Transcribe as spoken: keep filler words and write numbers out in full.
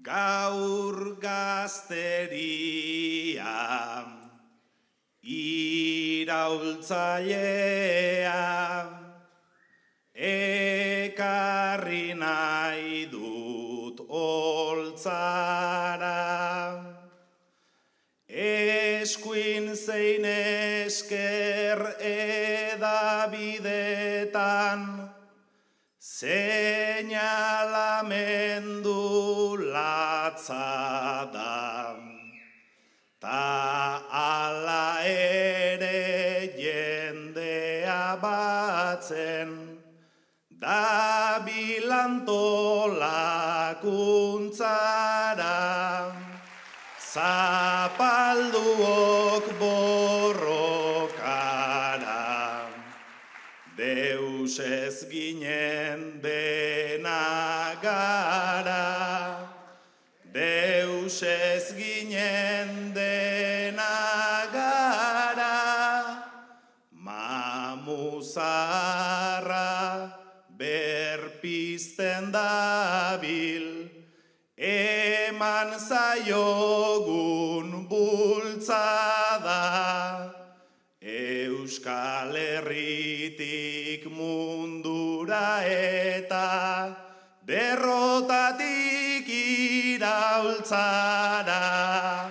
gaur gazteria, iraultzailea, ekarri nahi dut oltzara, eskuin zein esker edabidetan, seinalamendu latza da, ta ala ere jendea batzen, da bilantolakuntzara, zapalduok borrokara, deus ez ginen dena gara, deus ez ginen dena gara, mamuzarra berpizten dabil, eman zaiogun bultzada, Euskal Herritik mundura eta derrotatik iraultzara.